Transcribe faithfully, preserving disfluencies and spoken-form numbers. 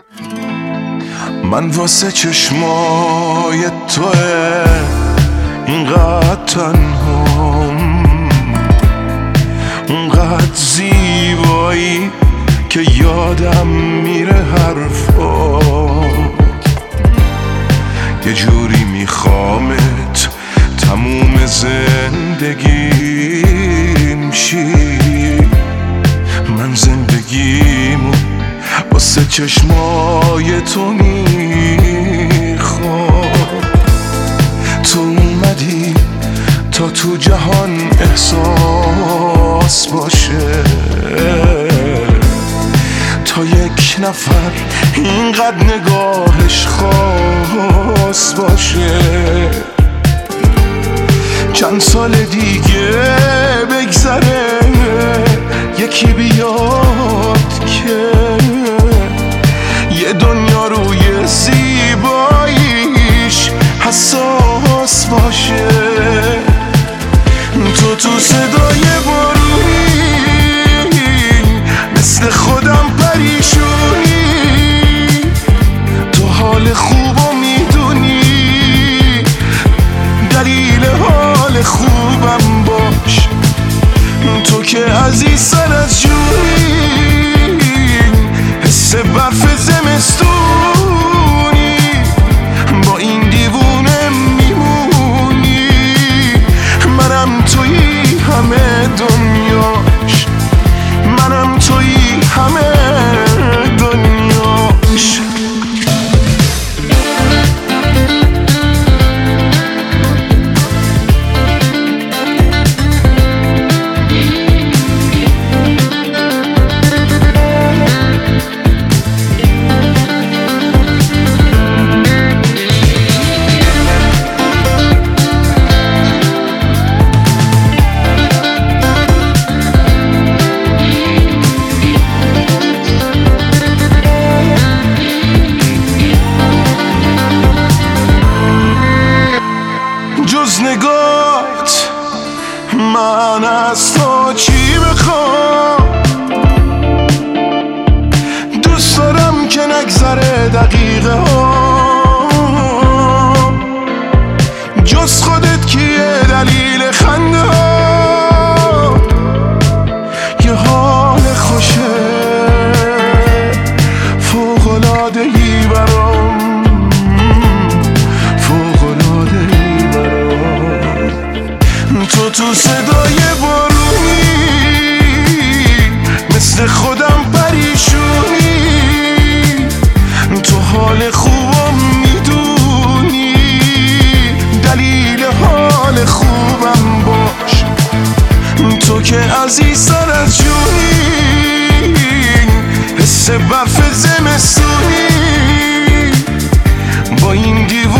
من واسه چشمای توه اینقدر تنهام، اونقدر زیبایی که یادم میره حرفات. یه جوری میخوامت تموم زندگیم شی. من زندگیمو واسه چشمای تو میخوام. تو اومدی تا تو جهان احساس باشه، تا یک نفر اینقدر نگاهش خاص باشه. چند سال دیگه بگذره یکی بیاد که یه دنیا روی زیباییش حساس باشه. تو تو صدای بارونی مثل خودم پریشونی، تو حال خوبو میدونی، دلیل حال خوبم باش. تو که عزیز سر از جونی، حس برف زمستونی، با این دیوونه میمونی. منم تویی همه دنیاش، منم تویی همه دنیاش. جز نگاهت من از تو چی بخوام؟ دوست دارم که نگذره دقیقه ها، جز خودت کیه دلیل خنده ها؟ یه حال خوشه فوق‌العاده‌ای برام، تو تو صدای بارونی مثل خودم پریشونی، تو حال خوبم میدونی، دلیل حال خوبم باش. تو که عزیزتر از جونی، حس برف زمستونی، با این دیوار